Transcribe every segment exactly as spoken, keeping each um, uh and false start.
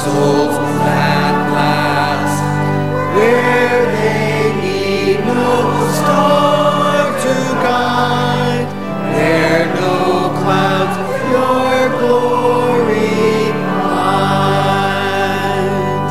souls at last, where they need no star to guide, where no clouds your glory hide.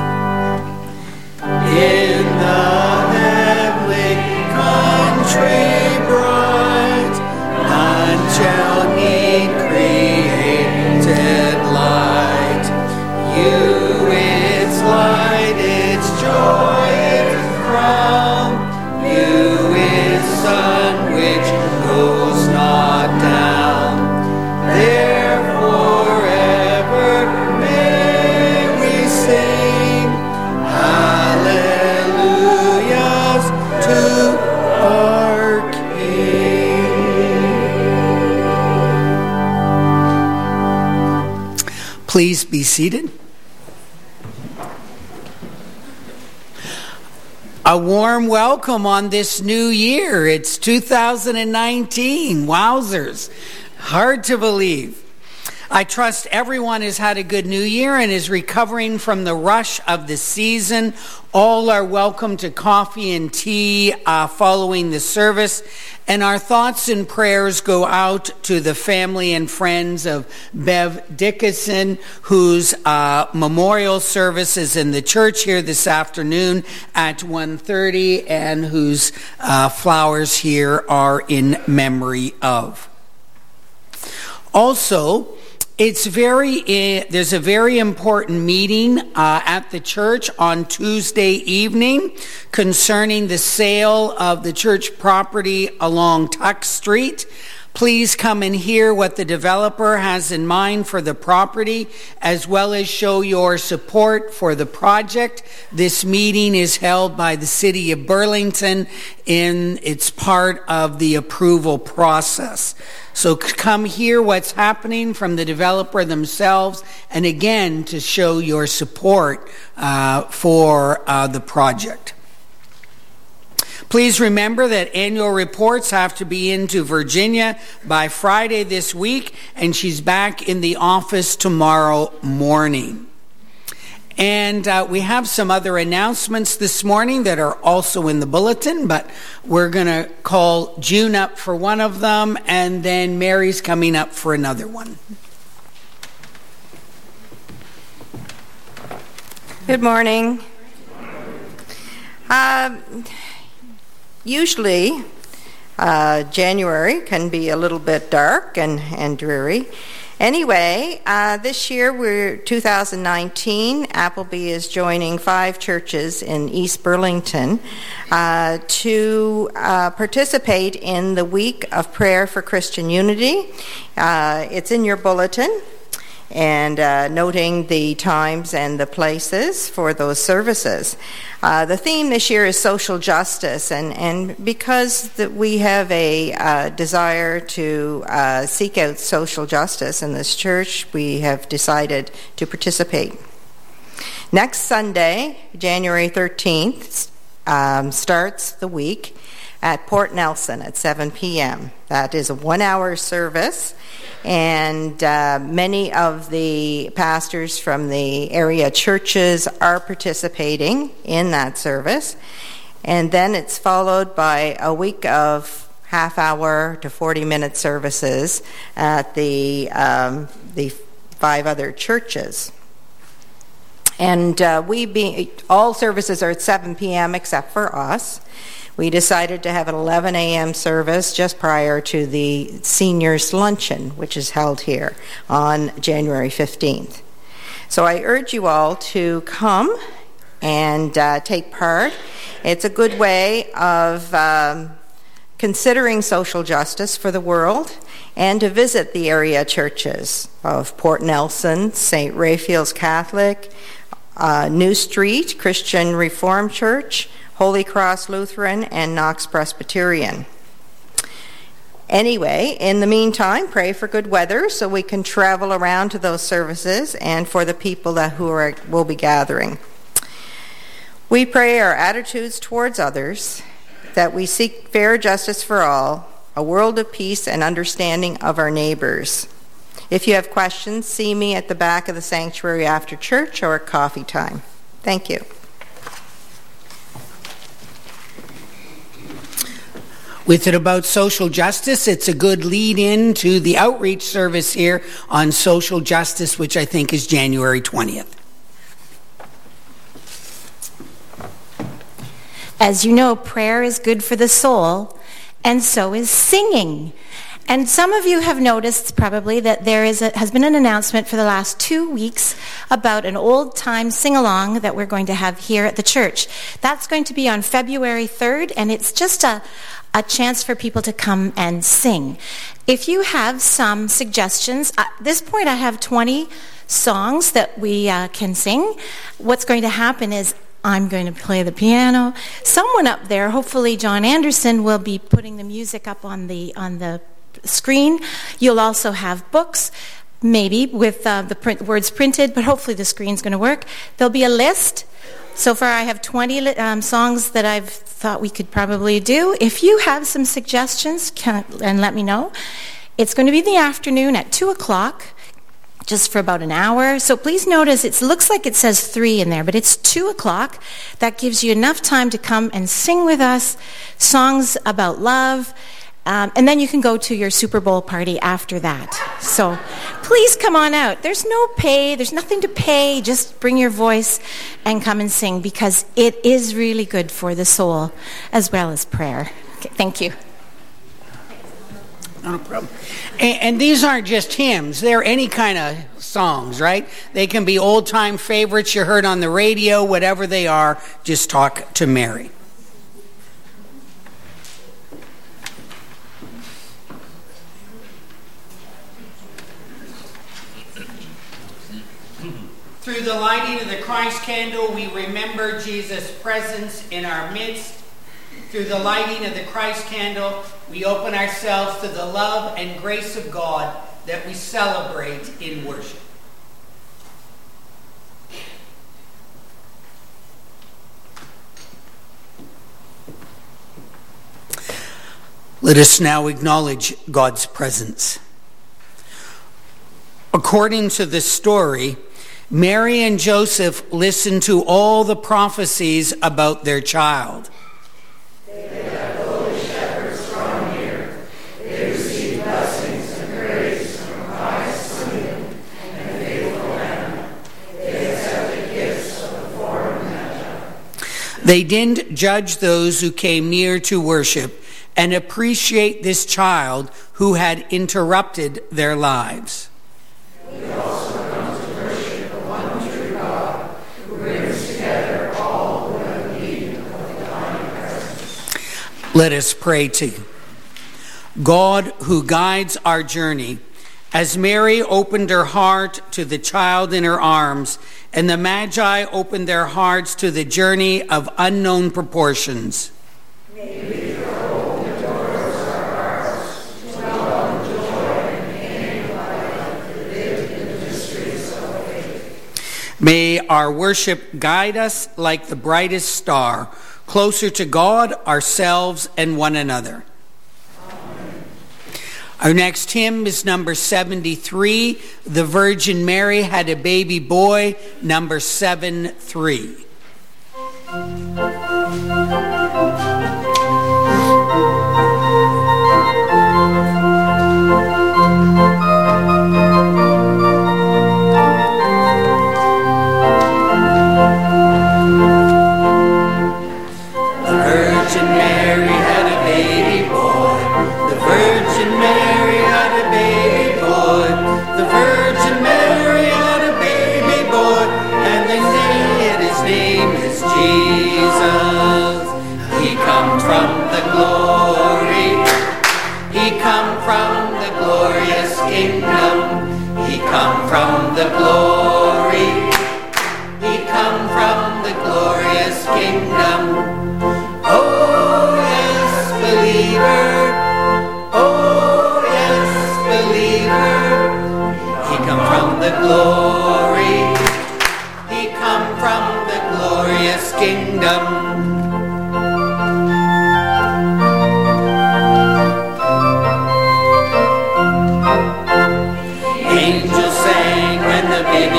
In the heavenly country bright, none shall need created light. You, its light, its joy, its crown. You, its sun, which goes not down. Therefore ever may we sing hallelujahs to our King. Please be seated. A warm welcome on this new year. It's two thousand nineteen. Wowzers. Hard to believe. I trust everyone has had a good new year and is recovering from the rush of the season. All are welcome to coffee and tea uh, following the service. And our thoughts and prayers go out to the family and friends of Bev Dickinson, whose uh, memorial service is in the church here this afternoon at one thirty, and whose uh, flowers here are in memory of. Also, it's very uh, there's a very important meeting uh, at the church on Tuesday evening concerning the sale of the church property along Tuck Street. Please come and hear what the developer has in mind for the property, as well as show your support for the project. This meeting is held by the City of Burlington, and it's part of the approval process. So come hear what's happening from the developer themselves, and again, to show your support uh, for uh, the project. Please remember that annual reports have to be into Virginia by Friday this week, and she's back in the office tomorrow morning. And uh, we have some other announcements this morning that are also in the bulletin, but we're going to call June up for one of them, and then Mary's coming up for another one. Good morning. Uh, usually, uh, January can be a little bit dark and, and dreary. Anyway, uh, this year, we're two thousand nineteen, Appleby is joining five churches in East Burlington uh, to uh, participate in the Week of Prayer for Christian Unity. Uh, it's in your bulletin, and uh, noting the times and the places for those services. Uh, the theme this year is social justice, and, and because that we have a uh, desire to uh, seek out social justice in this church, we have decided to participate. Next Sunday, January thirteenth, um, starts the week at Port Nelson at seven p.m. That is a one-hour service, and uh, many of the pastors from the area churches are participating in that service. And then it's followed by a week of half-hour to forty-minute services at the um, the five other churches. And uh, we be all services are at seven p.m. except for us. We decided to have an eleven a.m. service just prior to the seniors luncheon, which is held here on January fifteenth. So I urge you all to come and uh, take part. It's a good way of um, considering social justice for the world, and to visit the area churches of Port Nelson, Saint Raphael's Catholic, uh, New Street Christian Reformed Church, Holy Cross Lutheran, and Knox Presbyterian. Anyway, in the meantime, pray for good weather so we can travel around to those services, and for the people that who are, will be gathering. We pray our attitudes towards others, that we seek fair justice for all, a world of peace and understanding of our neighbors. If you have questions, see me at the back of the sanctuary after church or at coffee time. Thank you. With it about social justice, it's a good lead-in to the outreach service here on social justice, which I think is January twentieth. As you know, prayer is good for the soul, and so is singing. And some of you have noticed probably that there is a, has been an announcement for the last two weeks about an old-time sing-along that we're going to have here at the church. That's going to be on February third, and it's just a, a chance for people to come and sing. If you have some suggestions, at this point I have twenty songs that we uh, can sing. What's going to happen is I'm going to play the piano. Someone up there, hopefully John Anderson, will be putting the music up on the on the screen. You'll also have books, maybe with uh, the print, words printed, but hopefully the screen's going to work. There'll be a list. So far I have twenty um, songs that I've thought we could probably do. If you have some suggestions, can, and let me know. It's going to be in the afternoon at two o'clock. Just for about an hour. So please notice it looks like it says three in there, but it's two o'clock. That gives you enough time to come and sing with us songs about love. Um, and then you can go to your Super Bowl party after that. So please come on out. There's no pay. There's nothing to pay. Just bring your voice and come and sing, because it is really good for the soul as well as prayer. Okay, thank you. No problem. And, and these aren't just hymns. They're any kind of songs, right? They can be old-time favorites you heard on the radio, whatever they are. Just talk to Mary. Through the lighting of the Christ candle, we remember Jesus' presence in our midst. Through the lighting of the Christ candle, we open ourselves to the love and grace of God that we celebrate in worship. Let us now acknowledge God's presence. According to the story, Mary and Joseph listened to all the prophecies about their child. They didn't judge those who came near to worship and appreciate this child who had interrupted their lives. We also come to worship the one true God who brings together all who have need of the divine presence. Let us pray to you. God who guides our journey, as Mary opened her heart to the child in her arms, and the Magi opened their hearts to the journey of unknown proportions. May we throw the doors of our hearts to welcome joy and pain of life to live in the mysteries of faith. May our worship guide us like the brightest star, closer to God, ourselves, and one another. Our next hymn is number seventy-three, The Virgin Mary Had a Baby Boy, number seven three. Come from the glory, he come from the glorious kingdom. Oh yes, believer, oh yes, believer, he come from the glory, he come from the glorious kingdom.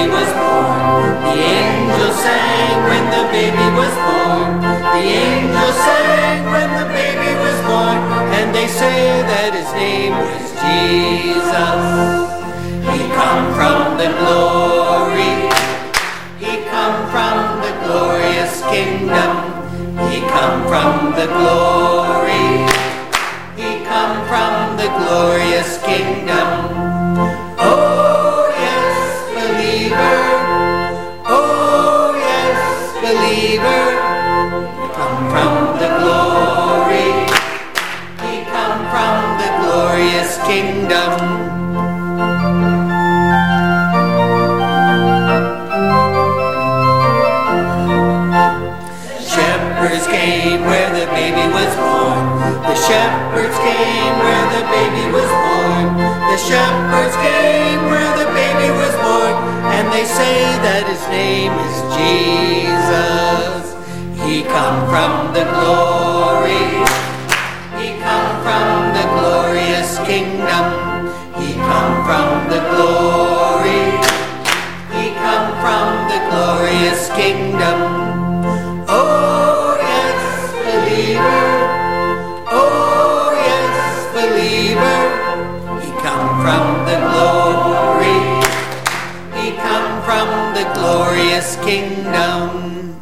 baby was born. The angels sang when the baby was born. The angels sang when the baby was born. And they say that his name was Jesus. He come from the glory. He come from the glorious kingdom. He come from the glory. He come from the glorious kingdom. Oh yes, believer. Oh yes, believer. He come from the glory. He come from the glorious kingdom. Shepherds came where the baby was born. The shepherds came where the baby was born. The shepherds came where the baby was born. And they say that his name is Jesus. He come from the glory. He come from the glorious kingdom. He come from the glory. He come from the glorious kingdom. Oh yes, believer. Oh yes, believer. He come from the glory. He come from the glorious kingdom.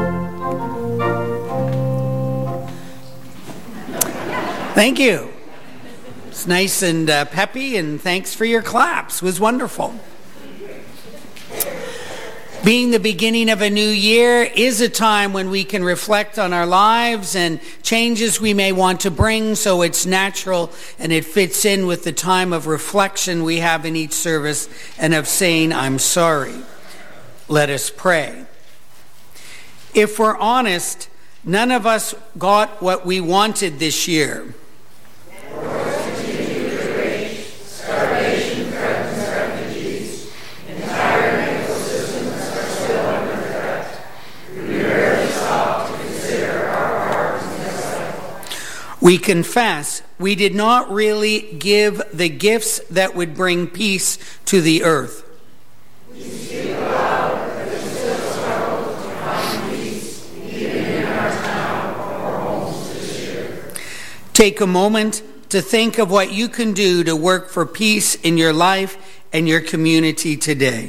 Thank you. It's nice and uh, peppy, and thanks for your claps. It was wonderful. Being the beginning of a new year is a time when we can reflect on our lives and changes we may want to bring, so it's natural and it fits in with the time of reflection we have in each service and of saying, I'm sorry. Let us pray. If we're honest, none of us got what we wanted this year. We confess we did not really give the gifts that would bring peace to the earth. We speak aloud that we still struggle to find peace, even in our town or homes this year. Take a moment to think of what you can do to work for peace in your life and your community today.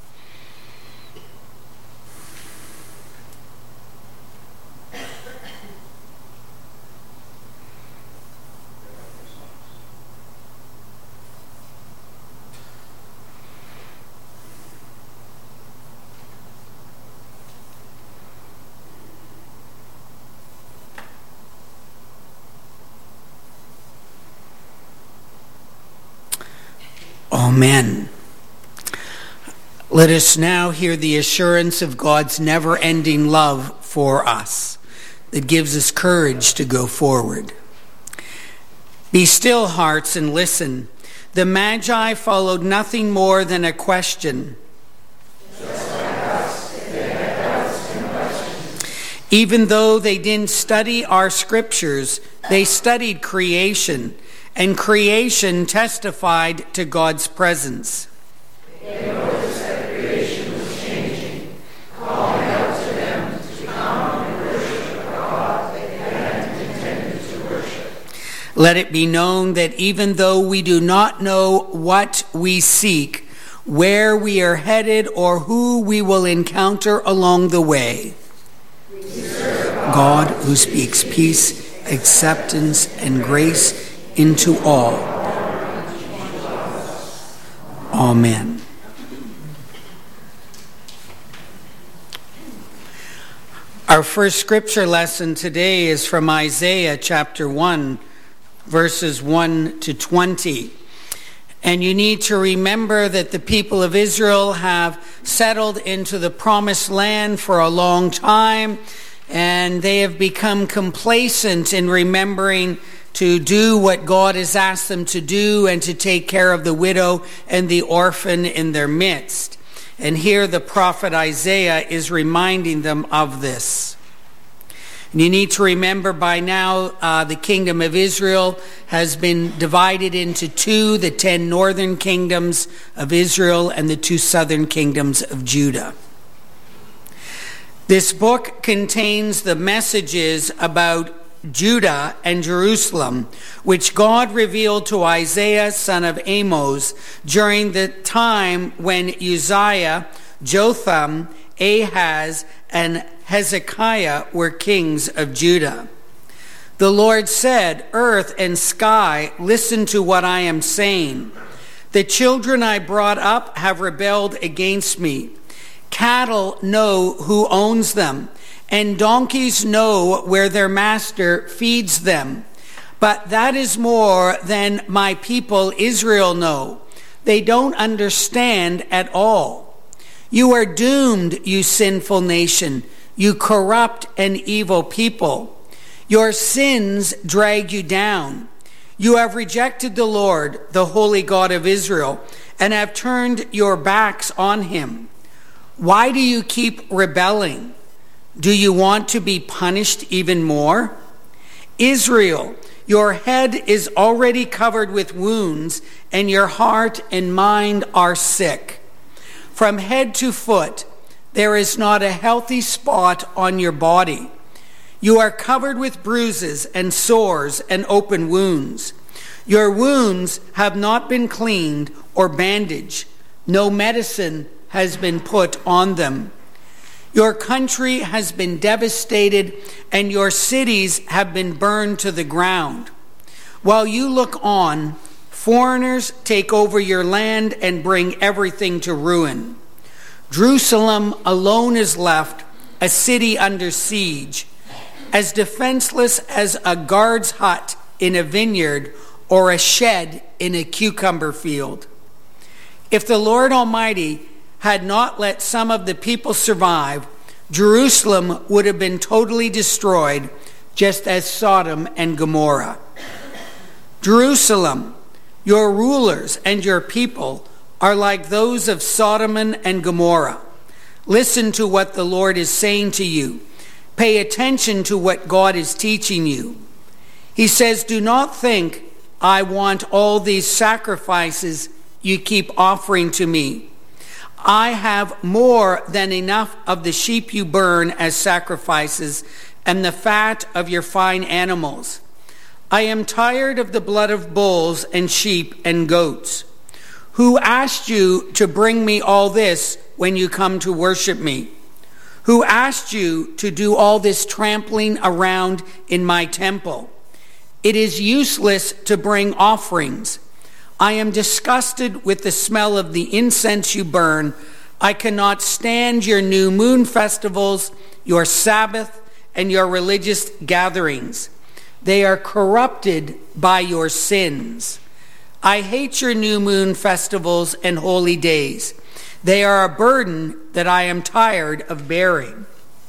Amen. Let us now hear the assurance of God's never-ending love for us that gives us courage to go forward. Be still, hearts, and listen. The Magi followed nothing more than a question. Just like us, if they had doubts and questions. Even though they didn't study our scriptures, they studied creation. And creation testified to God's presence. They noticed that creation was changing, calling out to them to come and worship a God they hadn't intended to worship. Let it be known that even though we do not know what we seek, where we are headed, or who we will encounter along the way, we serve God who speaks peace, acceptance, and grace into all. Amen. Our first scripture lesson today is from Isaiah chapter one, verses one to twenty. And you need to remember that the people of Israel have settled into the promised land for a long time, and they have become complacent in remembering to do what God has asked them to do and to take care of the widow and the orphan in their midst. And here the prophet Isaiah is reminding them of this. And you need to remember by now uh, the kingdom of Israel has been divided into two, the ten northern kingdoms of Israel and the two southern kingdoms of Judah. This book contains the messages about Judah and Jerusalem, which God revealed to Isaiah, son of Amos, during the time when Uzziah, Jotham, Ahaz, and Hezekiah were kings of Judah. The Lord said, "Earth and sky, listen to what I am saying. The children I brought up have rebelled against me. Cattle know who owns them, and donkeys know where their master feeds them. But that is more than my people Israel know. They don't understand at all. You are doomed, you sinful nation, you corrupt and evil people. Your sins drag you down. You have rejected the Lord, the holy God of Israel, and have turned your backs on him. Why do you keep rebelling? Do you want to be punished even more? Israel, your head is already covered with wounds, and your heart and mind are sick. From head to foot, there is not a healthy spot on your body. You are covered with bruises and sores and open wounds. Your wounds have not been cleaned or bandaged. No medicine has been put on them. Your country has been devastated, and your cities have been burned to the ground. While you look on, foreigners take over your land and bring everything to ruin. Jerusalem alone is left, a city under siege, as defenseless as a guard's hut in a vineyard or a shed in a cucumber field. If the Lord Almighty had not let some of the people survive, Jerusalem would have been totally destroyed, just as Sodom and Gomorrah. Jerusalem, your rulers and your people are like those of Sodom and Gomorrah. Listen to what the Lord is saying to you. Pay attention to what God is teaching you. He says, do not think I want all these sacrifices you keep offering to me. I have more than enough of the sheep you burn as sacrifices and the fat of your fine animals. I am tired of the blood of bulls and sheep and goats. Who asked you to bring me all this when you come to worship me? Who asked you to do all this trampling around in my temple? It is useless to bring offerings. I am disgusted with the smell of the incense you burn. I cannot stand your new moon festivals, your Sabbath, and your religious gatherings. They are corrupted by your sins. I hate your new moon festivals and holy days. They are a burden that I am tired of bearing.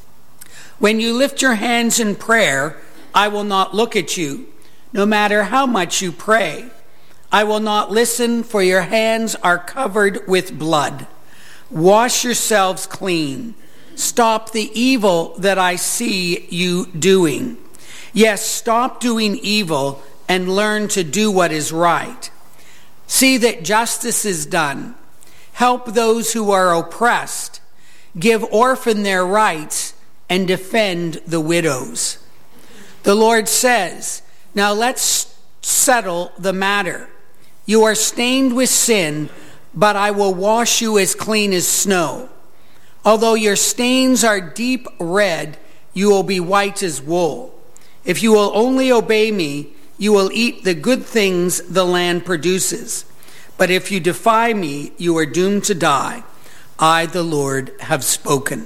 When you lift your hands in prayer, I will not look at you, no matter how much you pray. I will not listen, for your hands are covered with blood. Wash yourselves clean. Stop the evil that I see you doing. Yes, stop doing evil and learn to do what is right. See that justice is done. Help those who are oppressed. Give orphan their rights and defend the widows. The Lord says, now let's settle the matter. You are stained with sin, but I will wash you as clean as snow. Although your stains are deep red, you will be white as wool. If you will only obey me, you will eat the good things the land produces. But if you defy me, you are doomed to die. I, the Lord, have spoken.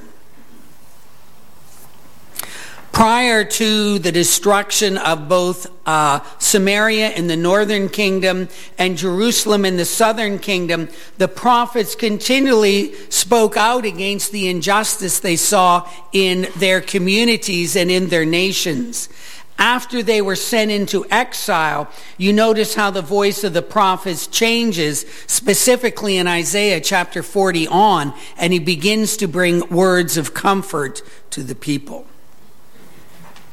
Prior to the destruction of both uh, Samaria in the northern kingdom and Jerusalem in the southern kingdom, the prophets continually spoke out against the injustice they saw in their communities and in their nations. After they were sent into exile, you notice how the voice of the prophets changes, specifically in Isaiah chapter forty on, and he begins to bring words of comfort to the people.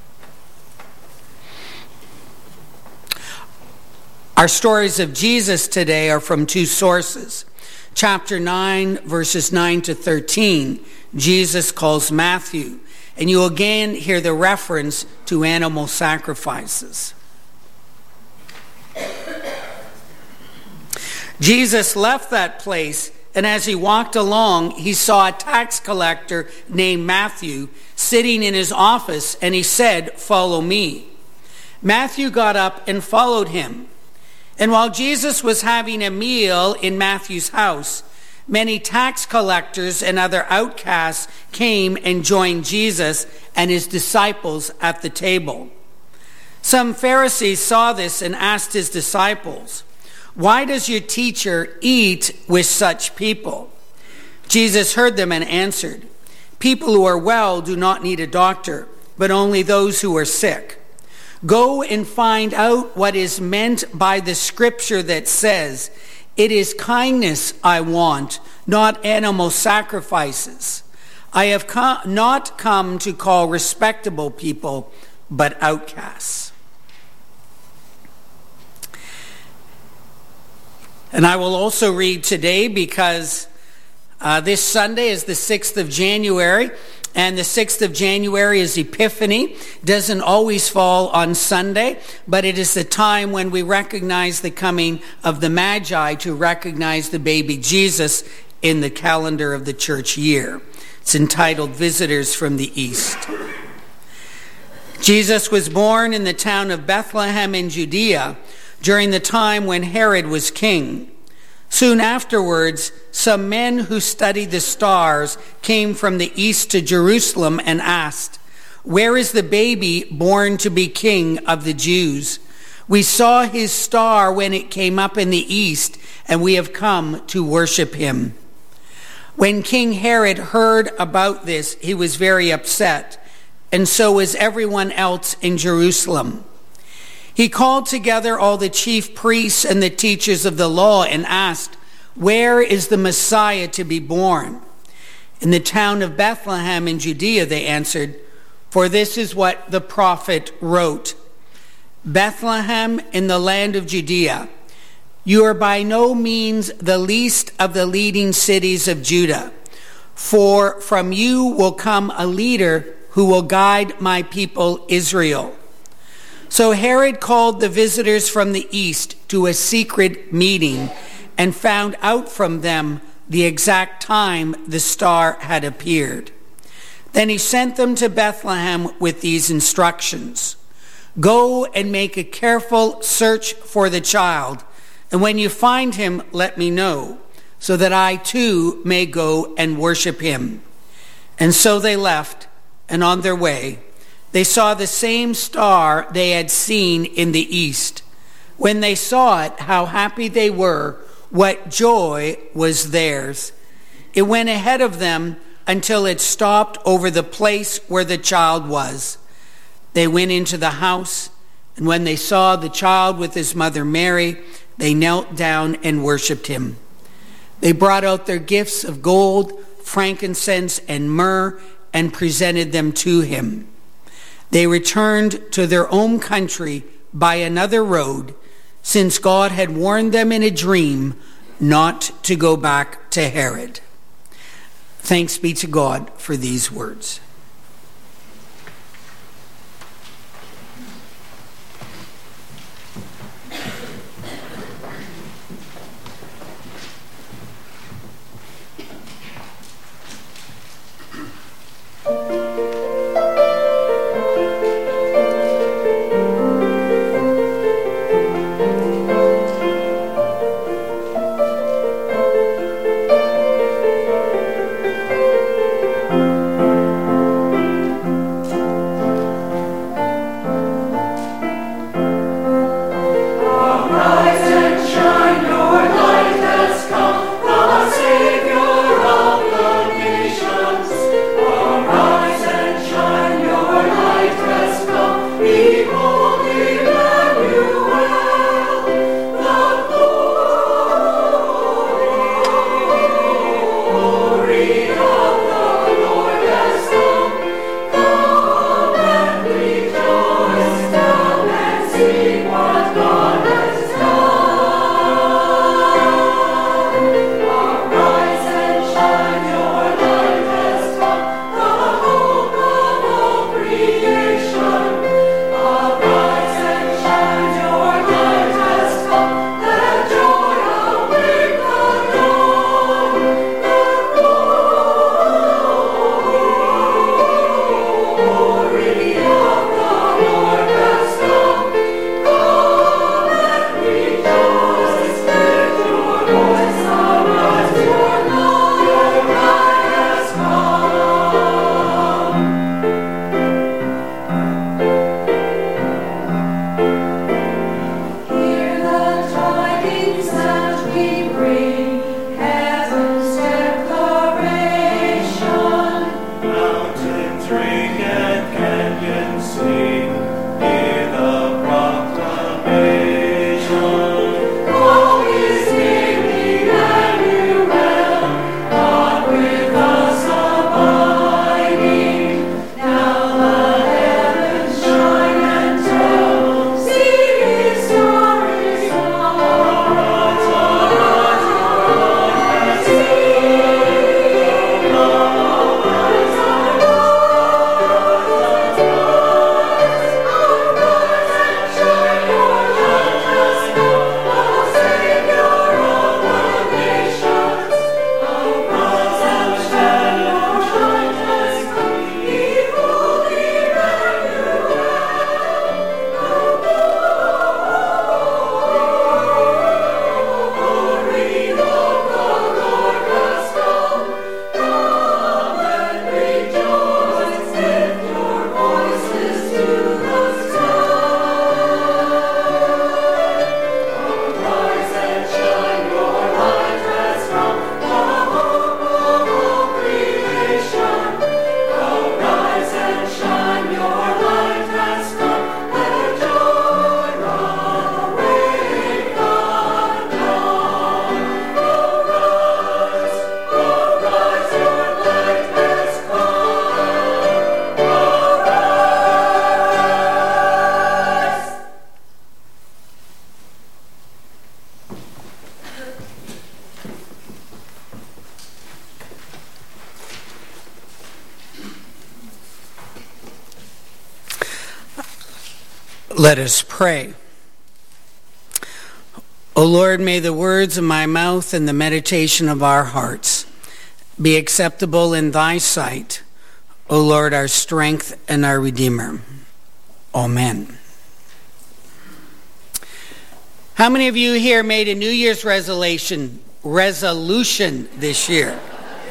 Our stories of Jesus today are from two sources. Chapter nine, verses nine to thirteen, Jesus calls Matthew, and you again hear the reference to animal sacrifices. Jesus left that place, and as he walked along, he saw a tax collector named Matthew sitting in his office, and he said, "Follow me." Matthew got up and followed him. And while Jesus was having a meal in Matthew's house, many tax collectors and other outcasts came and joined Jesus and his disciples at the table. Some Pharisees saw this and asked his disciples, "Why does your teacher eat with such people?" Jesus heard them and answered, "People who are well do not need a doctor, but only those who are sick. Go and find out what is meant by the scripture that says, 'It is kindness I want, not animal sacrifices.' I have come, not come to call respectable people, but outcasts." And I will also read today because uh, this Sunday is the sixth of January, and the sixth of January is Epiphany. Doesn't always fall on Sunday, but it is the time when we recognize the coming of the Magi, to recognize the baby Jesus in the calendar of the church year. It's entitled Visitors from the East. Jesus was born in the town of Bethlehem in Judea during the time when Herod was king. Soon afterwards, some men who studied the stars came from the east to Jerusalem and asked, "Where is the baby born to be king of the Jews? We saw his star when it came up in the east, and we have come to worship him." When King Herod heard about this, he was very upset, and so was everyone else in Jerusalem. He called together all the chief priests and the teachers of the law and asked, "Where is the Messiah to be born?" "In the town of Bethlehem in Judea," they answered, "for this is what the prophet wrote. Bethlehem in the land of Judea, you are by no means the least of the leading cities of Judah, for from you will come a leader who will guide my people Israel." So Herod called the visitors from the east to a secret meeting and found out from them the exact time the star had appeared. Then he sent them to Bethlehem with these instructions: "Go and make a careful search for the child, and when you find him, let me know, so that I too may go and worship him." And so they left, and on their way, they saw the same star they had seen in the east. When they saw it, how happy they were, what joy was theirs. It went ahead of them until it stopped over the place where the child was. They went into the house, and when they saw the child with his mother Mary, they knelt down and worshipped him. They brought out their gifts of gold, frankincense, and myrrh, and presented them to him. They returned to their own country by another road, since God had warned them in a dream not to go back to Herod. Thanks be to God for these words. Let us pray. O Lord, may the words of my mouth and the meditation of our hearts be acceptable in thy sight, O Lord, our strength and our Redeemer. Amen. How many of you here made a New Year's resolution resolution this year?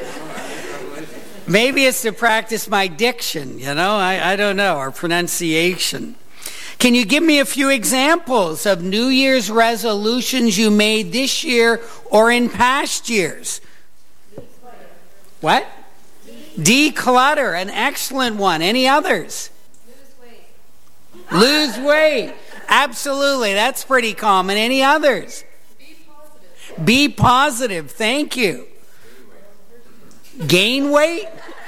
Maybe it's to practice my diction, you know, I, I don't know, or pronunciation. Can you give me a few examples of New Year's resolutions you made this year or in past years? What? Declutter, an excellent one. Any others? Lose weight. Lose weight. Absolutely, that's pretty common. Any others? Be positive. Be positive, thank you. Gain weight?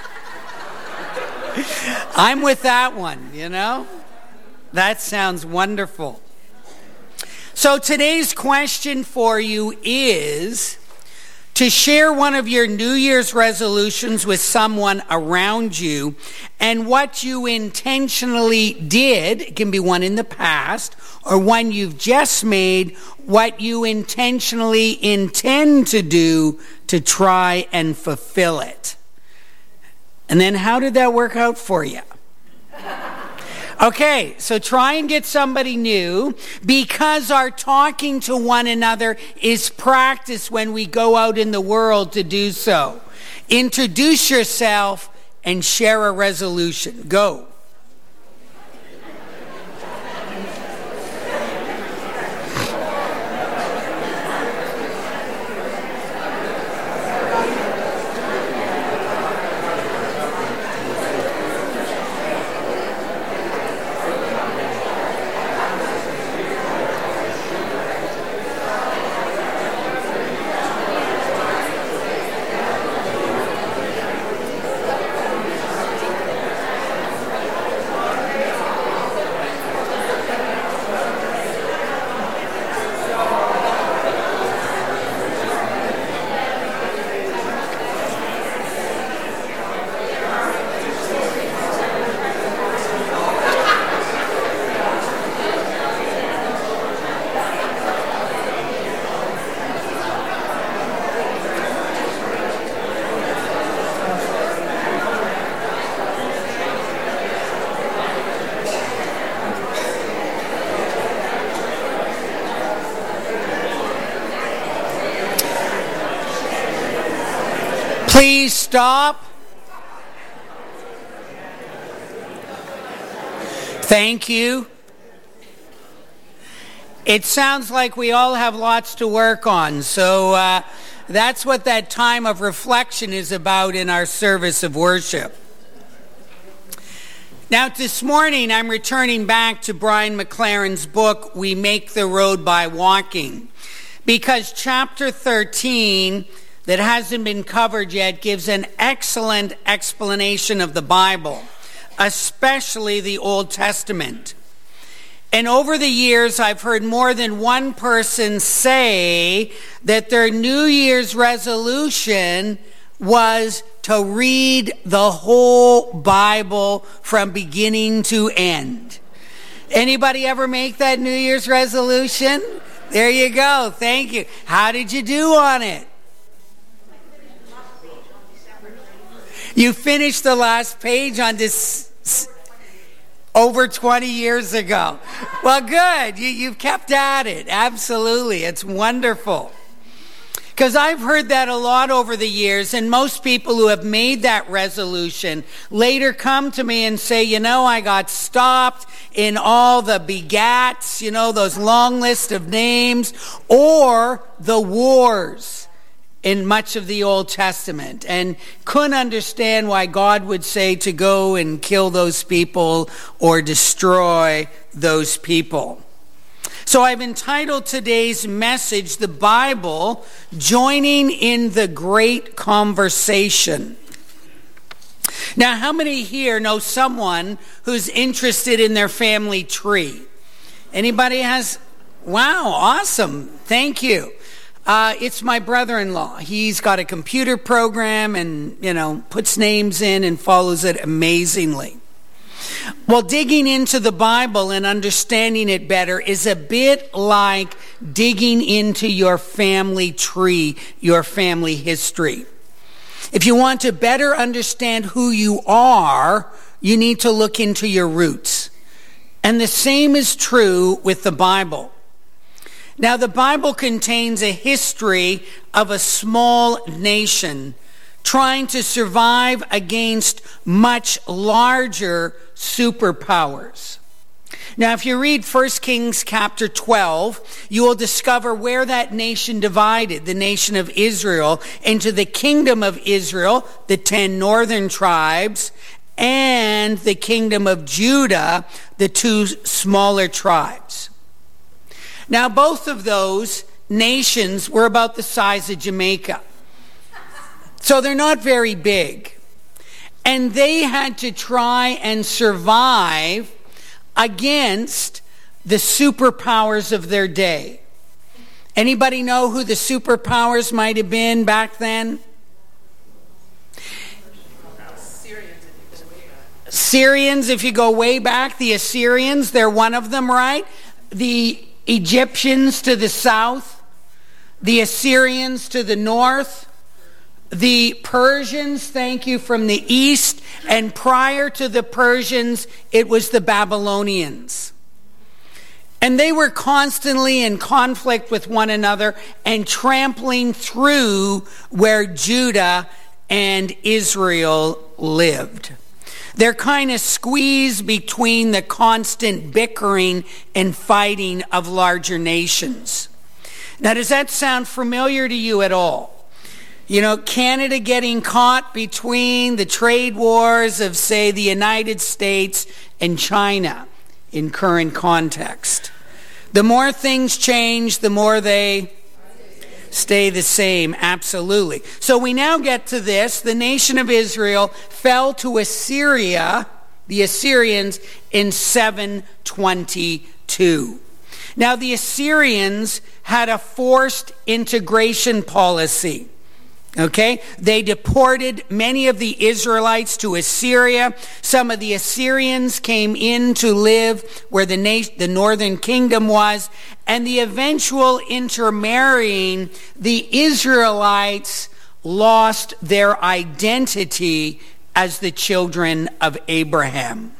I'm with that one, you know? That sounds wonderful. So today's question for you is to share one of your New Year's resolutions with someone around you and what you intentionally did. It can be one in the past or one you've just made, what you intentionally intend to do to try and fulfill it. And then how did that work out for you? Okay, so try and get somebody new, because our talking to one another is practice when we go out in the world to do so. Introduce yourself and share a resolution. Go. Please stop. Thank you. It sounds like we all have lots to work on, so uh, that's what that time of reflection is about in our service of worship. Now, this morning I'm returning back to Brian McLaren's book, We Make the Road by Walking, because chapter thirteen, that hasn't been covered yet, gives an excellent explanation of the Bible, especially the Old Testament. And over the years, I've heard more than one person say that their New Year's resolution was to read the whole Bible from beginning to end. Anybody ever make that New Year's resolution? There you go. Thank you. How did you do on it? You finished the last page on this over twenty years ago. Well, good. You, you've kept at it. Absolutely. It's wonderful. Because I've heard that a lot over the years, and most people who have made that resolution later come to me and say, you know, I got stopped in all the begats, you know, those long list of names, or the wars in much of the Old Testament, and couldn't understand why God would say to go and kill those people or destroy those people. So I've entitled today's message, The Bible, Joining in the Great Conversation. Now, how many here know someone who's interested in their family tree? Anybody has? Wow, awesome. Thank you. Uh, it's my brother-in-law. He's got a computer program and, you know, puts names in and follows it amazingly. Well, digging into the Bible and understanding it better is a bit like digging into your family tree, your family history. If you want to better understand who you are, you need to look into your roots. And the same is true with the Bible. Now, the Bible contains a history of a small nation trying to survive against much larger superpowers. Now, if you read First Kings chapter twelve, you will discover where that nation divided, the nation of Israel, into the kingdom of Israel, the ten northern tribes, and the kingdom of Judah, the two smaller tribes. Now, both of those nations were about the size of Jamaica. So they're not very big. And they had to try and survive against the superpowers of their day. Anybody know who the superpowers might have been back then? Syrians, if you go way back, the Assyrians, they're one of them, right? The Egyptians to the south, the Assyrians to the north, the Persians, thank you, from the east, and prior to the Persians, it was the Babylonians. And they were constantly in conflict with one another and trampling through where Judah and Israel lived. They're kind of squeezed between the constant bickering and fighting of larger nations. Now, does that sound familiar to you at all? You know, Canada getting caught between the trade wars of, say, the United States and China in current context. The more things change, the more they stay the same. Absolutely. So we now get to this. The nation of Israel fell to Assyria, the Assyrians, in seven twenty-two. Now, the Assyrians had a forced integration policy. Okay, they deported many of the Israelites to Assyria. Some of the Assyrians came in to live where the nation, the northern kingdom was, and the eventual intermarrying, the Israelites lost their identity as the children of Abraham.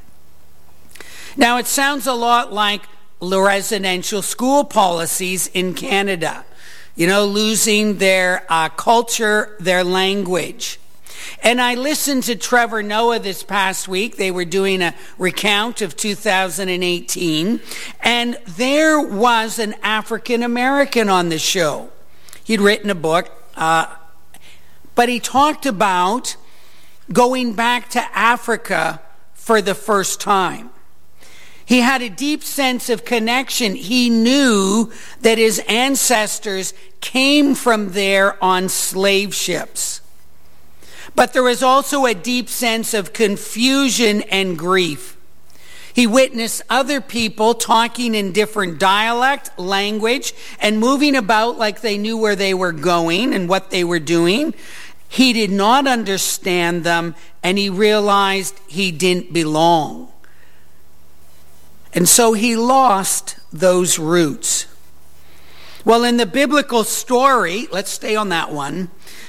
Now, it sounds a lot like the residential school policies in Canada. You know, losing their uh, culture, their language. And I listened to Trevor Noah this past week. They were doing a recount of two thousand eighteen. And there was an African American on the show. He'd written a book. Uh, but he talked about going back to Africa for the first time. He had a deep sense of connection. He knew that his ancestors came from there on slave ships. But there was also a deep sense of confusion and grief. He witnessed other people talking in different dialect, language, and moving about like they knew where they were going and what they were doing. He did not understand them, and he realized he didn't belong. And so he lost those roots. Well, in the biblical story, let's stay on that one.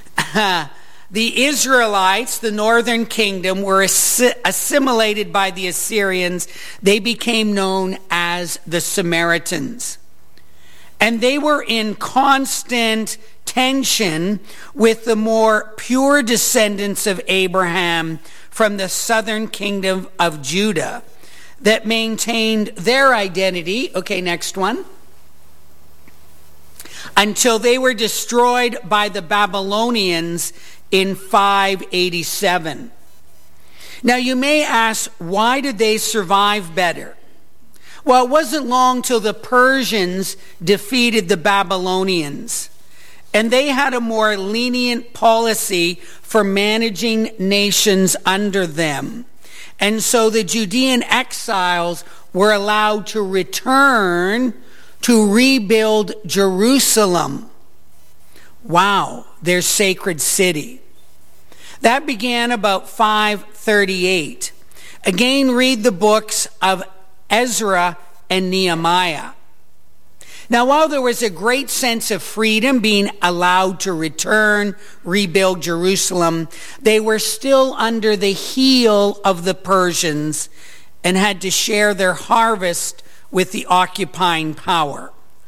The Israelites, the northern kingdom, were assimilated by the Assyrians. They became known as the Samaritans. And they were in constant tension with the more pure descendants of Abraham from the southern kingdom of Judah that maintained their identity. Okay, next one. Until they were destroyed by the Babylonians in five eighty-seven. Now you may ask, why did they survive better? Well, it wasn't long till the Persians defeated the Babylonians. And they had a more lenient policy for managing nations under them. And so the Judean exiles were allowed to return to rebuild Jerusalem. Wow, their sacred city. That began about five thirty-eight. Again, read the books of Ezra and Nehemiah. Now, while there was a great sense of freedom being allowed to return, rebuild Jerusalem, they were still under the heel of the Persians and had to share their harvest with the occupying power.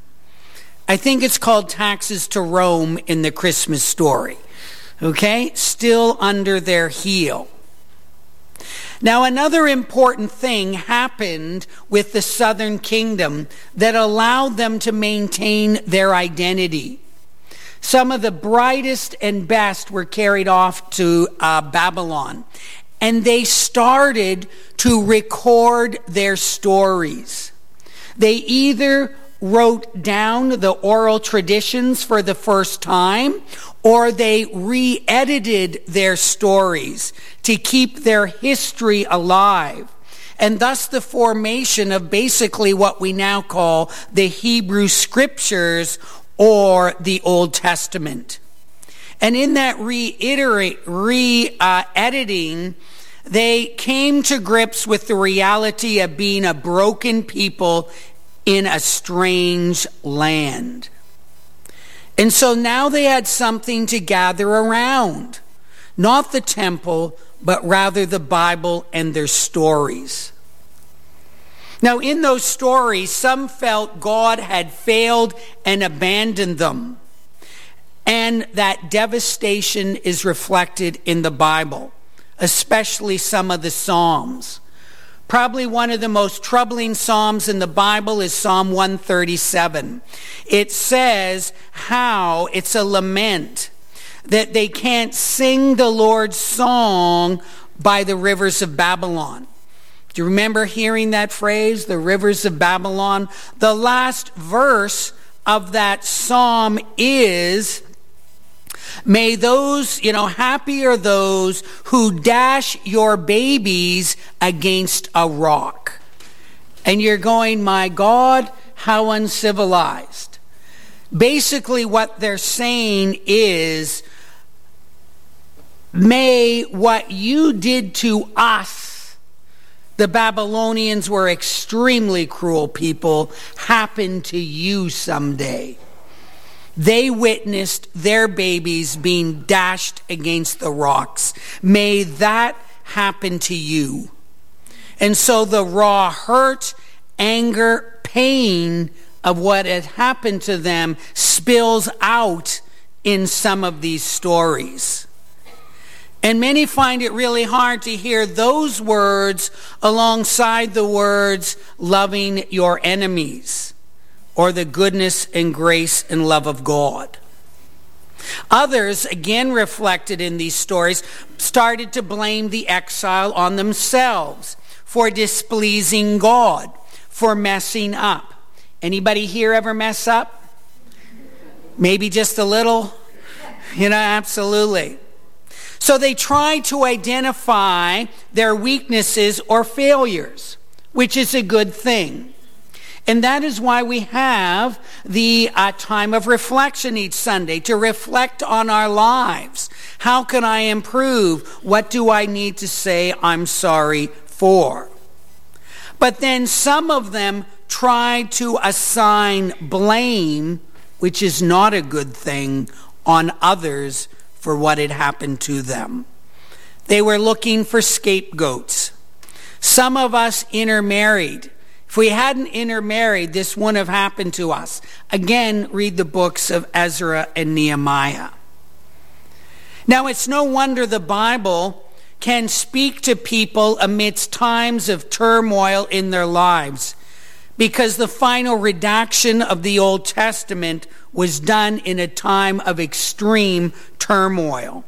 I think it's called taxes to Rome in the Christmas story. Okay? Still under their heel. Now, another important thing happened with the southern kingdom that allowed them to maintain their identity. Some of the brightest and best were carried off to uh, Babylon, and they started to record their stories. They either wrote down the oral traditions for the first time, or they re-edited their stories to keep their history alive. And thus the formation of basically what we now call the Hebrew Scriptures or the Old Testament. And in that re-iterate, re-editing, uh, they came to grips with the reality of being a broken people in a strange land. And so now they had something to gather around. Not the temple, but rather the Bible and their stories. Now, in those stories, some felt God had failed and abandoned them. And that devastation is reflected in the Bible, especially some of the Psalms. Probably one of the most troubling Psalms in the Bible is Psalm one thirty-seven. It says how it's a lament that they can't sing the Lord's song by the rivers of Babylon. Do you remember hearing that phrase, the rivers of Babylon? The last verse of that psalm is, may those, you know, happy are those who dash your babies against a rock. And you're going, my God, how uncivilized. Basically what they're saying is, may what you did to us, the Babylonians were extremely cruel people, happen to you someday. They witnessed their babies being dashed against the rocks. May that happen to you. And so the raw hurt, anger, pain of what had happened to them spills out in some of these stories. And many find it really hard to hear those words alongside the words, loving your enemies, or the goodness and grace and love of God. Others, again reflected in these stories, started to blame the exile on themselves for displeasing God, for messing up. Anybody here ever mess up? Maybe just a little? You know, absolutely. So they try to identify their weaknesses or failures, which is a good thing. And that is why we have the uh, time of reflection each Sunday, to reflect on our lives. How can I improve? What do I need to say I'm sorry for? But then some of them try to assign blame, which is not a good thing, on others for what had happened to them. They were looking for scapegoats. Some of us intermarried. If we hadn't intermarried, this wouldn't have happened to us. Again, read the books of Ezra and Nehemiah. Now, it's no wonder the Bible can speak to people amidst times of turmoil in their lives, because the final redaction of the Old Testament was done in a time of extreme turmoil.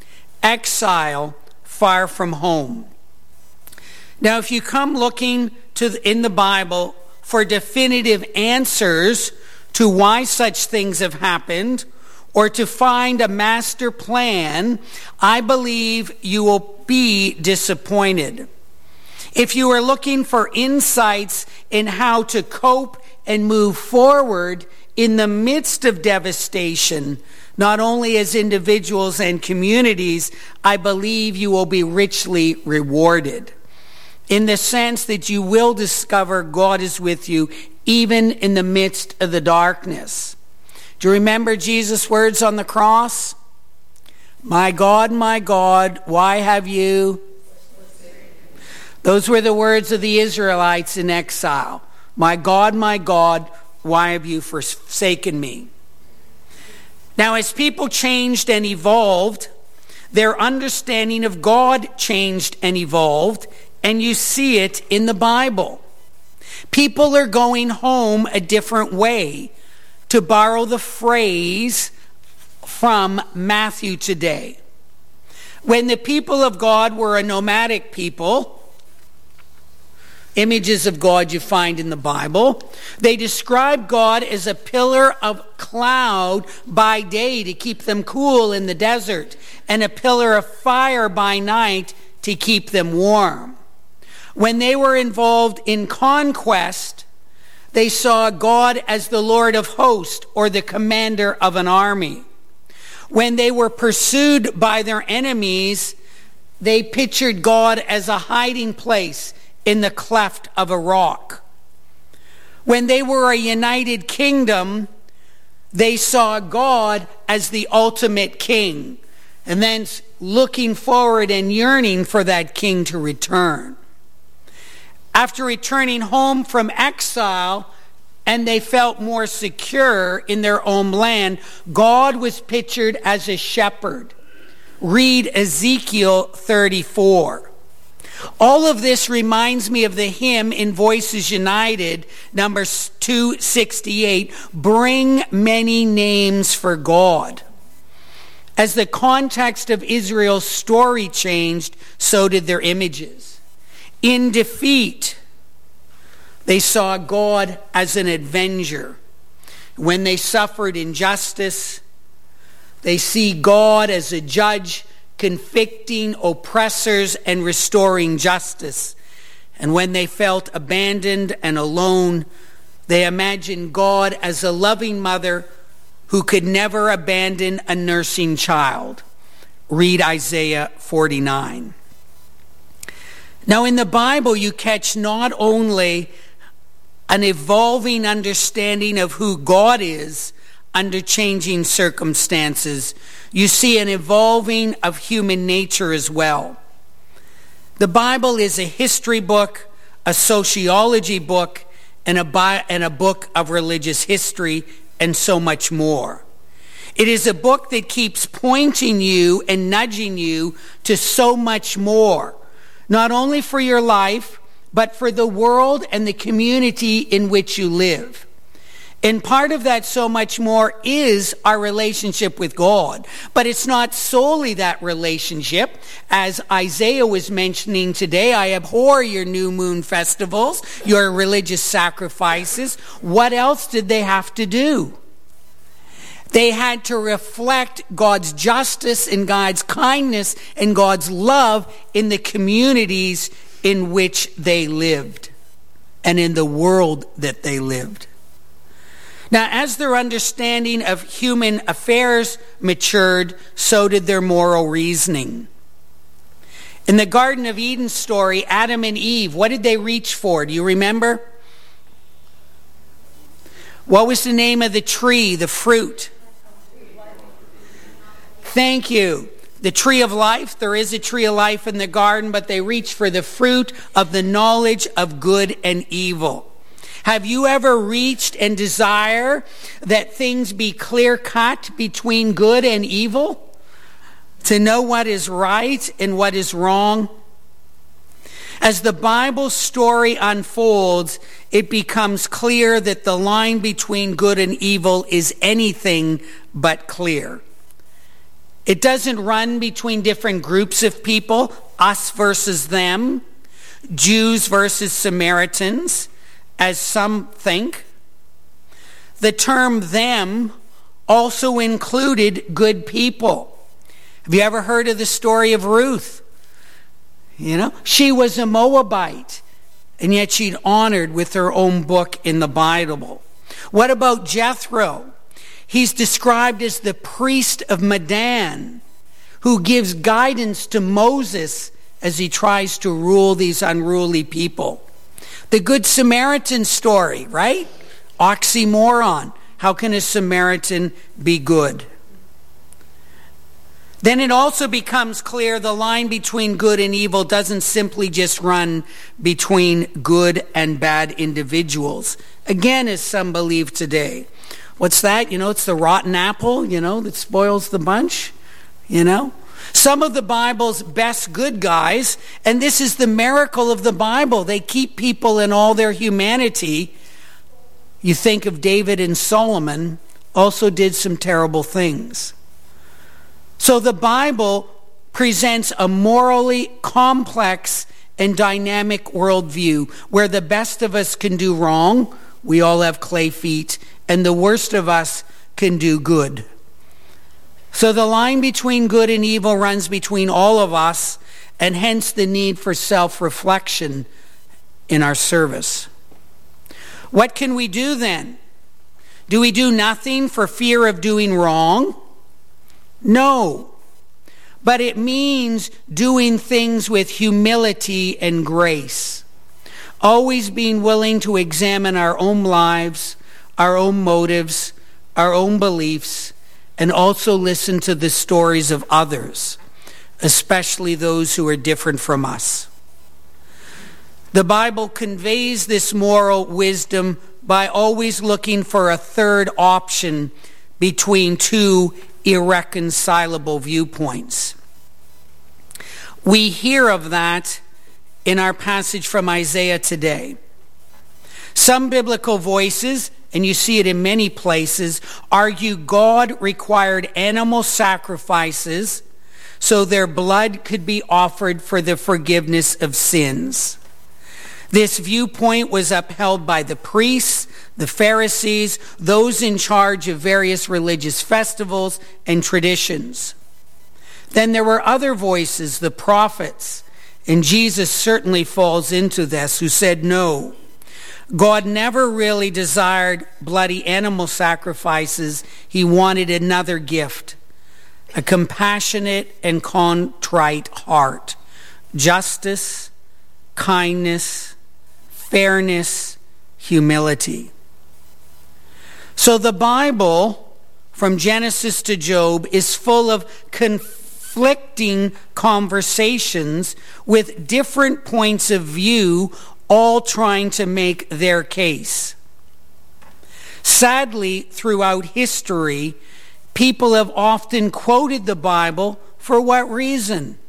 Exile far from home. Now, if you come looking to the, in the Bible for definitive answers to why such things have happened, or to find a master plan, I believe you will be disappointed. If you are looking for insights in how to cope and move forward in the midst of devastation, not only as individuals and communities, I believe you will be richly rewarded. in the sense that you will discover God is with you even in the midst of the darkness. Do you remember Jesus' words on the cross? My God, my God, why have you? Those were the words of the Israelites in exile. My God, my God, why have you forsaken me? Now, as people changed and evolved, their understanding of God changed and evolved, and you see it in the Bible. People are going home a different way, to borrow the phrase from Matthew today. When the people of God were a nomadic people, images of God you find in the Bible, they describe God as a pillar of cloud by day to keep them cool in the desert, and a pillar of fire by night to keep them warm. When they were involved in conquest, they saw God as the Lord of hosts, or the commander of an army. When they were pursued by their enemies, they pictured God as a hiding place in the cleft of a rock. When they were a united kingdom, they saw God as the ultimate king, and then looking forward and yearning for that king to return. After returning home from exile, and they felt more secure in their own land, God was pictured as a shepherd. Read Ezekiel thirty-four. All of this reminds me of the hymn in Voices United, number two sixty-eight, Bring Many Names for God. As the context of Israel's story changed, so did their images. In defeat, they saw God as an avenger. When they suffered injustice, they see God as a judge, convicting oppressors and restoring justice. And when they felt abandoned and alone, they imagined God as a loving mother who could never abandon a nursing child. Read Isaiah forty-nine. Now, in the Bible, you catch not only an evolving understanding of who God is under changing circumstances, you see an evolving of human nature as well. The Bible is a history book, a sociology book, and a, bi- and a book of religious history, and so much more. It is a book that keeps pointing you and nudging you to so much more, not only for your life, but for the world and the community in which you live. And part of that so much more is our relationship with God. But it's not solely that relationship. As Isaiah was mentioning today, I abhor your new moon festivals, your religious sacrifices. What else did they have to do? They had to reflect God's justice and God's kindness and God's love in the communities in which they lived and in the world that they lived. Now, as their understanding of human affairs matured, so did their moral reasoning. In the Garden of Eden story, Adam and Eve, what did they reach for? Do you remember? What was the name of the tree, the fruit? Thank you. The tree of life. There is a tree of life in the garden, but they reach for the fruit of the knowledge of good and evil. Have you ever reached and desire that things be clear-cut between good and evil? To know what is right and what is wrong? As the Bible story unfolds, it becomes clear that the line between good and evil is anything but clear. It doesn't run between different groups of people, us versus them, Jews versus Samaritans, as some think. The term them also included good people. Have you ever heard of the story of Ruth? You know, she was a Moabite, and yet she'd honored with her own book in the Bible. What about Jethro? He's described as the priest of Midian, who gives guidance to Moses as he tries to rule these unruly people. The Good Samaritan story, right? Oxymoron. How can a Samaritan be good? Then it also becomes clear the line between good and evil doesn't simply just run between good and bad individuals. Again, as some believe today. What's that? You know, it's the rotten apple, you know, that spoils the bunch, you know? Some of the Bible's best good guys, and this is the miracle of the Bible, they keep people in all their humanity. You think of David and Solomon, also did some terrible things. So the Bible presents a morally complex and dynamic worldview where the best of us can do wrong, we all have clay feet, and the worst of us can do good. So the line between good and evil runs between all of us, and hence the need for self-reflection in our service. What can we do then? Do we do nothing for fear of doing wrong? No. But it means doing things with humility and grace. Always being willing to examine our own lives, our own motives, our own beliefs, and also listen to the stories of others, especially those who are different from us. The Bible conveys this moral wisdom by always looking for a third option between two irreconcilable viewpoints. We hear of that in our passage from Isaiah today. Some biblical voices, and you see it in many places, argue God required animal sacrifices so their blood could be offered for the forgiveness of sins. This viewpoint was upheld by the priests, the Pharisees, those in charge of various religious festivals and traditions. Then there were other voices, the prophets, and Jesus certainly falls into this, who said no. God never really desired bloody animal sacrifices. He wanted another gift, a compassionate and contrite heart, justice, kindness, fairness, humility. So the Bible, from Genesis to Job, is full of conflicting conversations with different points of view, all trying to make their case. Sadly, throughout history, people have often quoted the Bible for what reason?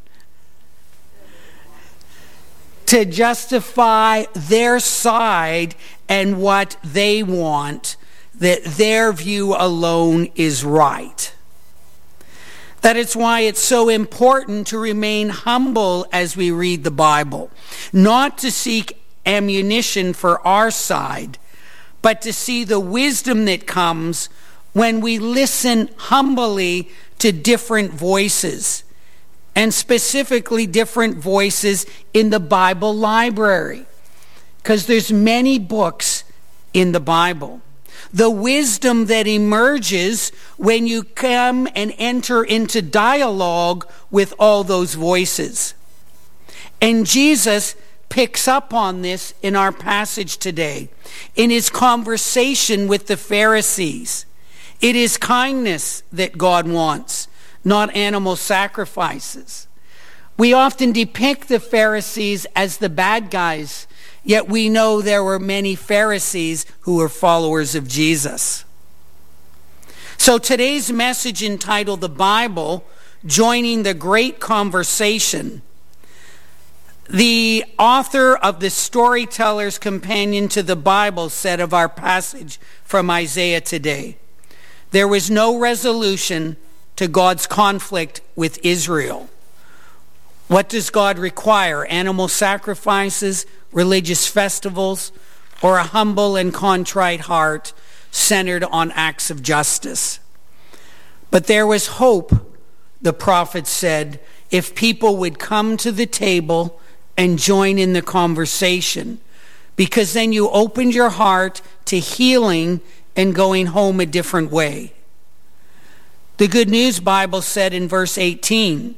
To justify their side and what they want, that their view alone is right. That is why it's so important to remain humble as we read the Bible, not to seek ammunition for our side, but to see the wisdom that comes when we listen humbly to different voices, and specifically different voices in the Bible library, because there's many books in the Bible. The wisdom that emerges when you come and enter into dialogue with all those voices. And Jesus picks up on this in our passage today, in his conversation with the Pharisees. It is kindness that God wants, not animal sacrifices. We often depict the Pharisees as the bad guys, yet we know there were many Pharisees who were followers of Jesus. So today's message, entitled The Bible, Joining the Great Conversation, the author of the Storyteller's Companion to the Bible said of our passage from Isaiah today, there was no resolution to God's conflict with Israel. What does God require? Animal sacrifices, religious festivals, or a humble and contrite heart centered on acts of justice? But there was hope, the prophet said, if people would come to the table and join in the conversation, because then you opened your heart to healing and going home a different way. The Good News Bible said in verse eighteen,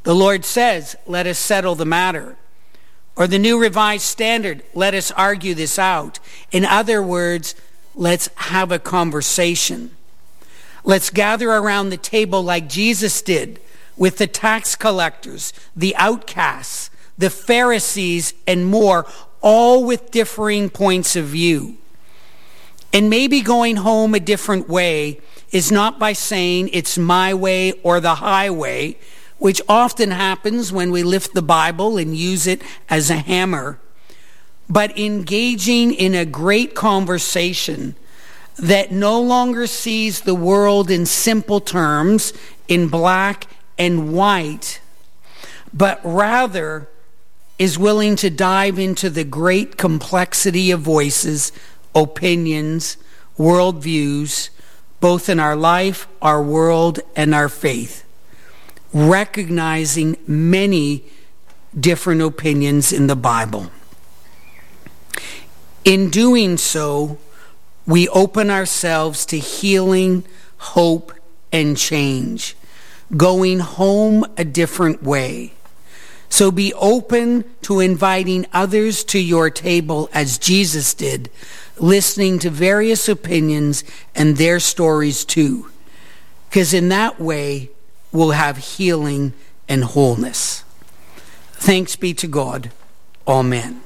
The Lord says, let us settle the matter. Or the New Revised Standard, let us argue this out. In other words, let's have a conversation. Let's gather around the table like Jesus did with the tax collectors, the outcasts, the Pharisees, and more, all with differing points of view. And maybe going home a different way is not by saying it's my way or the highway, which often happens when we lift the Bible and use it as a hammer, but engaging in a great conversation that no longer sees the world in simple terms, in black and white, but rather is willing to dive into the great complexity of voices, opinions, worldviews, both in our life, our world, and our faith, recognizing many different opinions in the Bible. In doing so, we open ourselves to healing, hope, and change, going home a different way. So be open to inviting others to your table as Jesus did, listening to various opinions and their stories too. Because in that way, we'll have healing and wholeness. Thanks be to God. Amen.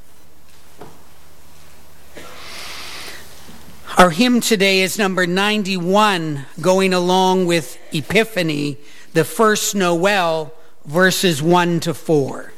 Our hymn today is number ninety-one, going along with Epiphany, the first Noel, verses one to four.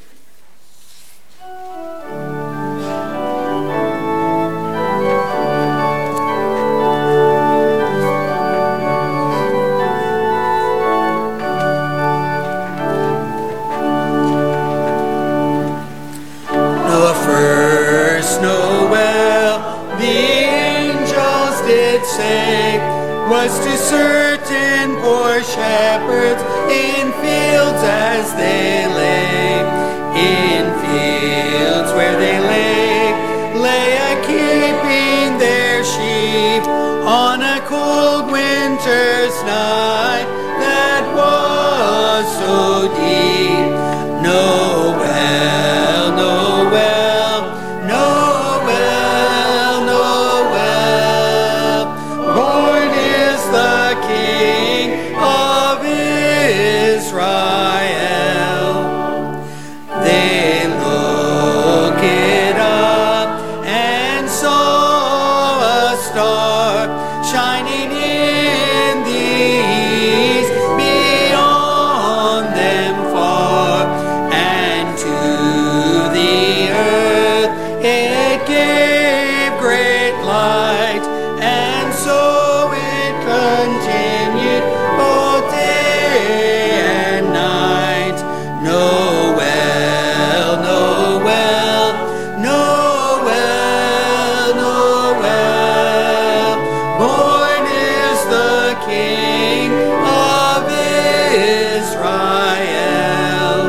Was to certain poor shepherds in fields as they lay, in fields where they lay, lay a keeping their sheep on a cold winter's night that was so deep. Noel, Noel, Noel, Noel, born is the King of Israel. They looked up and saw a star shining in the east beyond them far, and to the earth it gave great light, and so it continued both day and night. Noel, Noel, Noel, Noel, born is the King of Israel.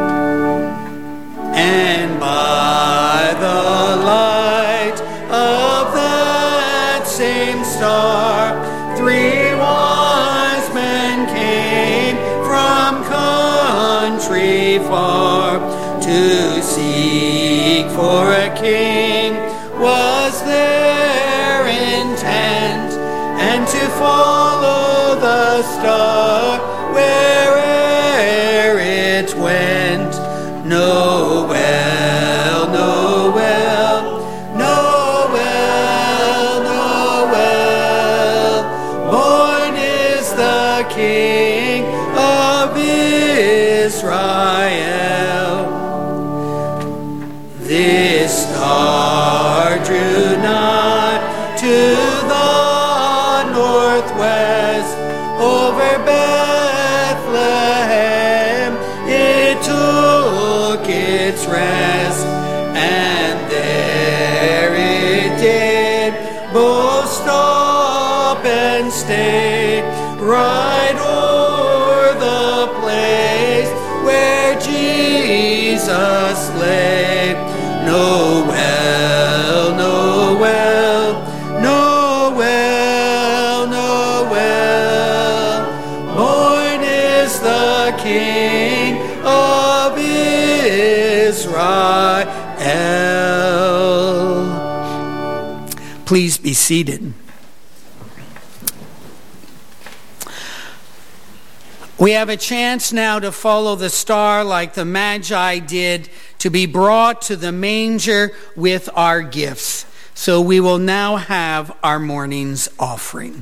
And by the light of that same star, three wise men came from country far to seek for a king was their intent, and to follow the star where'er it went. Noel, Noel, Noel, Noel, born is the King of Israel. This star drew nigh to the northwest, over Bethlehem it took its rest, and there it did both stop and stay, right o'er the place where Jesus lay. Noel, Noel, Noel, Noel, born is the King Israel. Please be seated. We have a chance now to follow the star like the Magi did, to be brought to the manger with our gifts. So we will now have our morning's offering.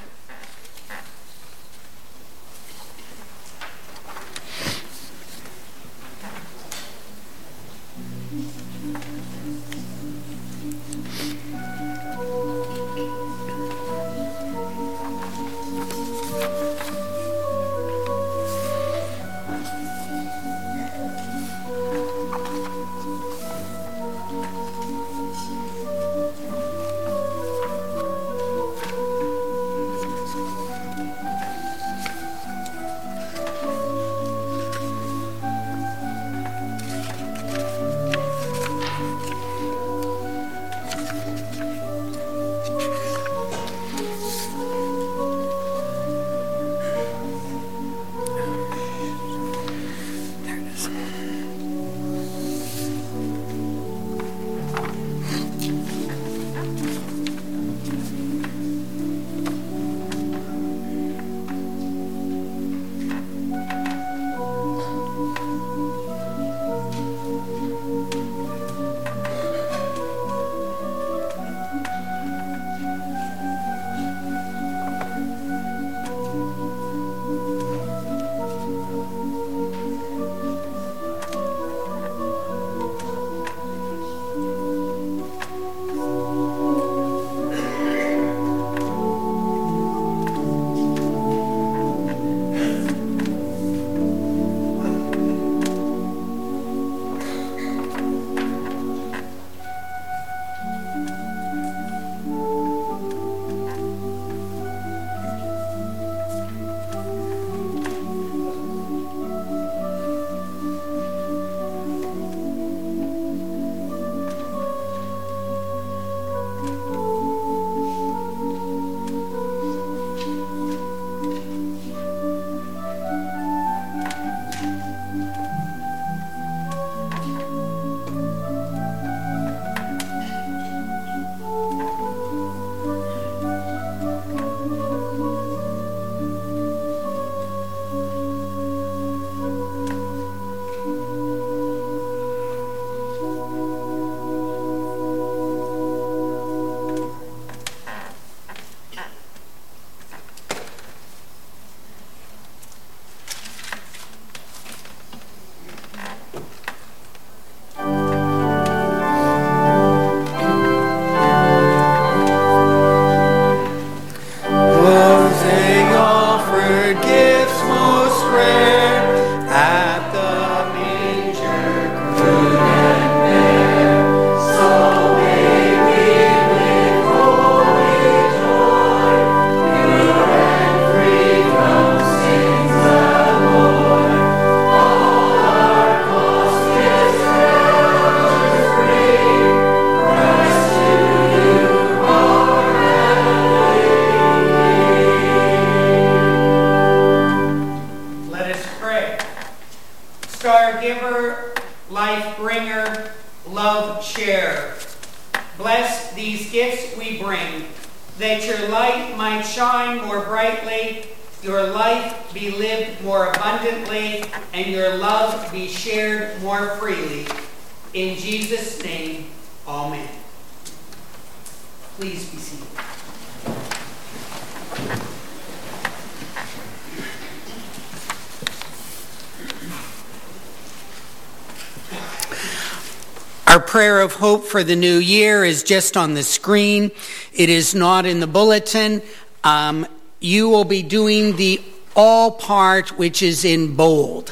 Our prayer of hope for the new year is just on the screen. It is not in the bulletin. Um, you will be doing the all part, which is in bold.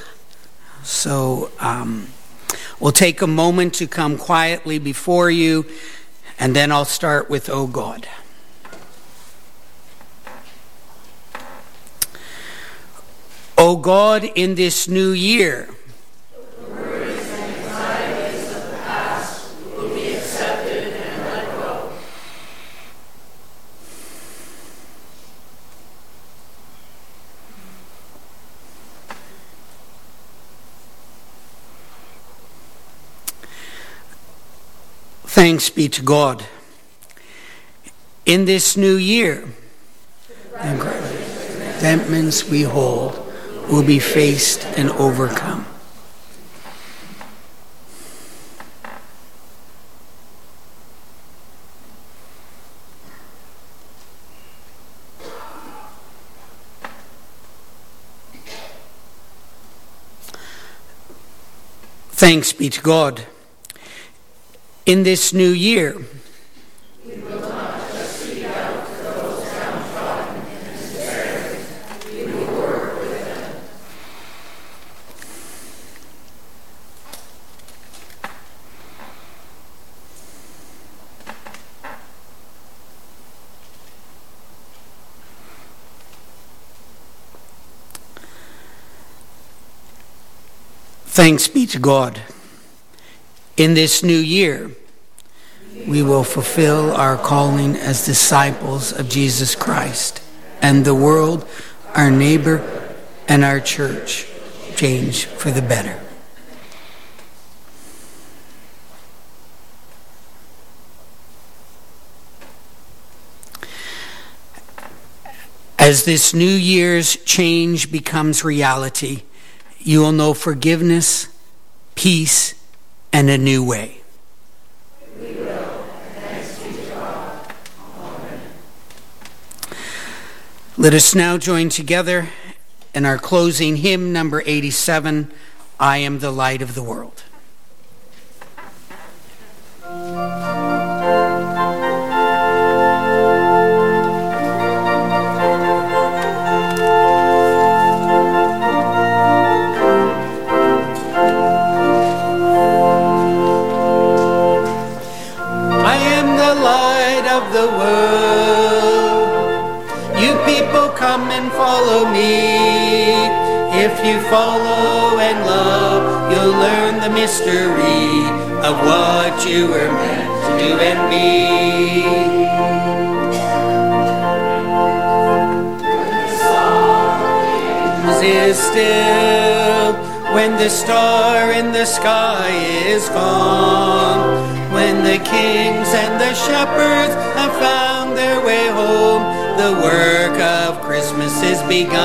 So um, we'll take a moment to come quietly before you, and then I'll start with, "O God." O God, in this new year, Thanks be to God. In this new year, the resentments we hold will be faced and overcome. Thanks be to God. In this new year, we will not just seek out those downtrodden and despairing. We will work with them. Thanks be to God. In this new year, we will fulfill our calling as disciples of Jesus Christ, and the world, our neighbor, and our church change for the better. As this new year's change becomes reality, you will know forgiveness, peace, and a new way. We will. Thanks be to God. Amen. Let us now join together in our closing hymn, number eighty-seven, I Am the Light of the World. The world, you people come and follow me. If you follow and love, you'll learn the mystery of what you were meant to do and be. When the sun is still, when the star in the sky is gone, when the kings and the shepherds have found their way home, the work of Christmas is begun.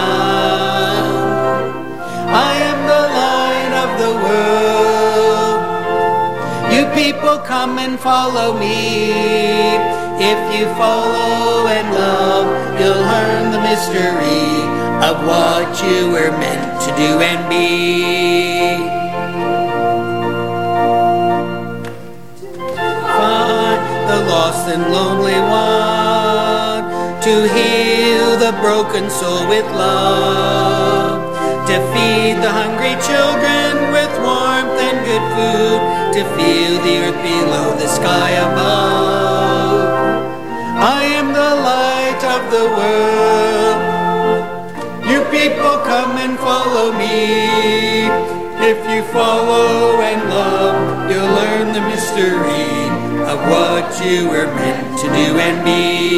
I am the light of the world. You people come and follow me. If you follow and love, you'll learn the mystery of what you were meant to do and be. The lost and lonely one, to heal the broken soul with love, to feed the hungry children with warmth and good food, to feel the earth below, the sky above. I am the light of the world. You people come and follow me. If you follow and love, you'll learn the mystery of what you were meant to do and be.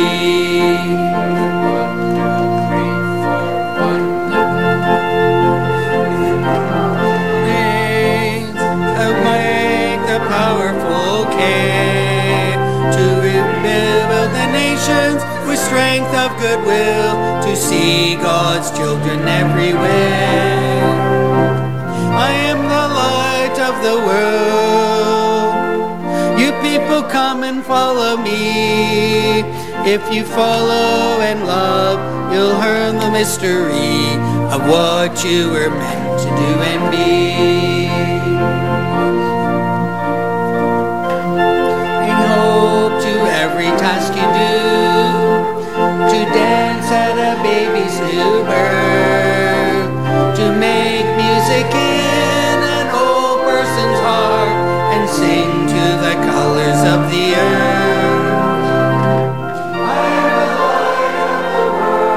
Awake the powerful care to rebuild the nations with strength of goodwill, to see God's children everywhere. I am the light of the world. You people come and follow me. If you follow and love, you'll learn the mystery of what you were meant to do and be. Bring hope to every task you do, to dance at a baby's new birth, to make music in an old person's heart, and sing to the colors of the earth. I am the light of the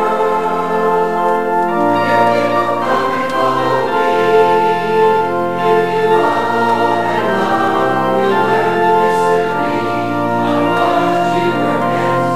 world. You people come and follow me. If you follow and love, you'll learn the mystery of what you were meant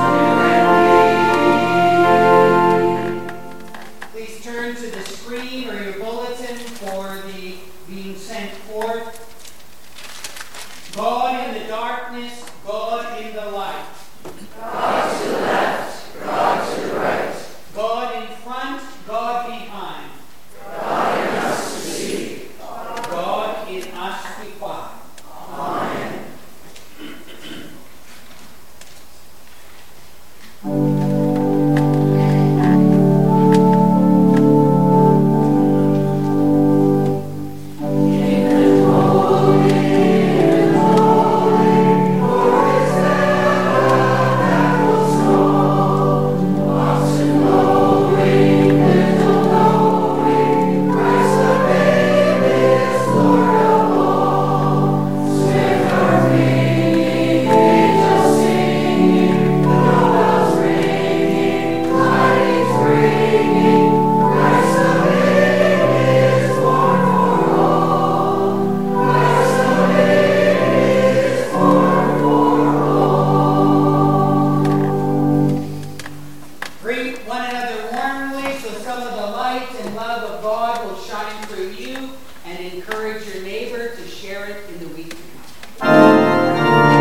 to do and be. Please turn to the screen or your bulletin for the being sent forth. God in the darkness God in the light. God to the left, God to the right. God in front, God behind. God in us to see. God in us to be quiet. Amen. Greet one another warmly so some of the light and love of God will shine through you and encourage your neighbor to share it in the week to come.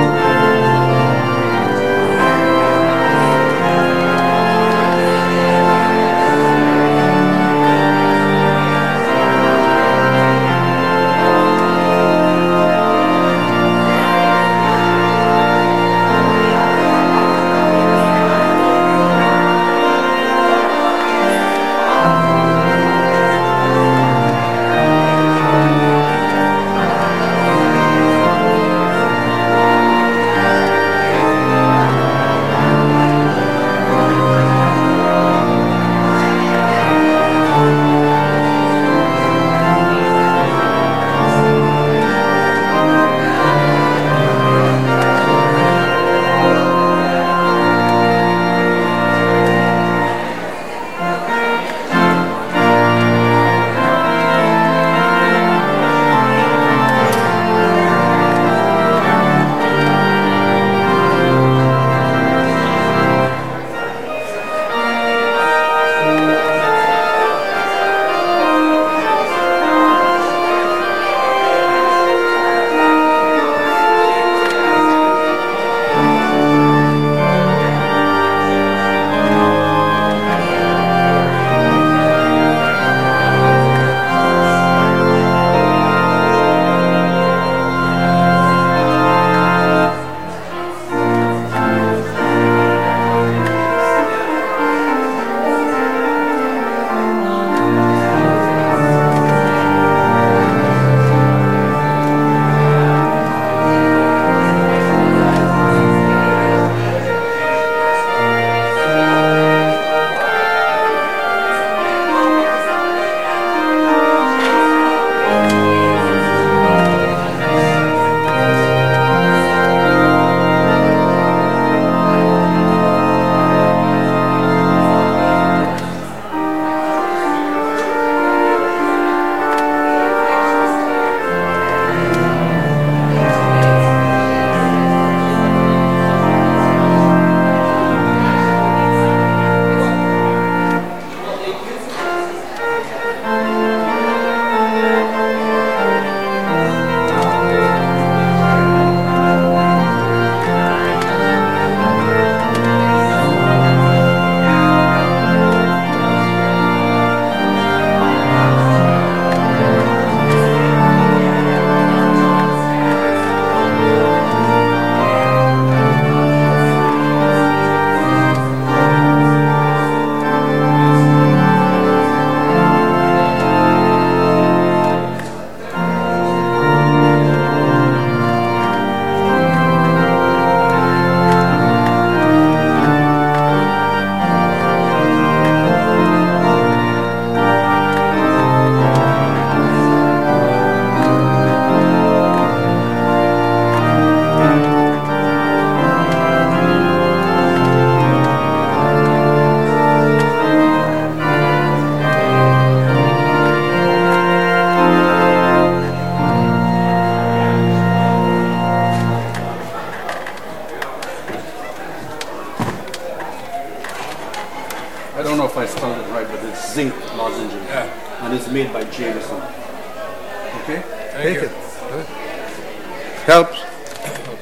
I don't know if I spelled it right, but it's zinc lozenge. Yeah. And it's made by Jameson. Okay? Thank Take you. it. Helps.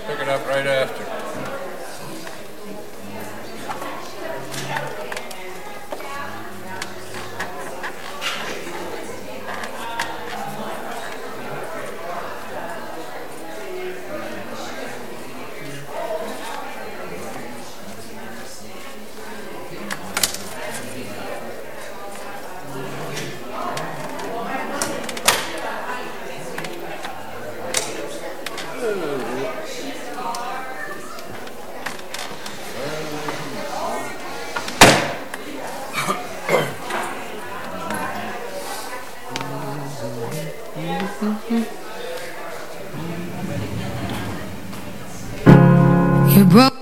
Pick it up right after. You broke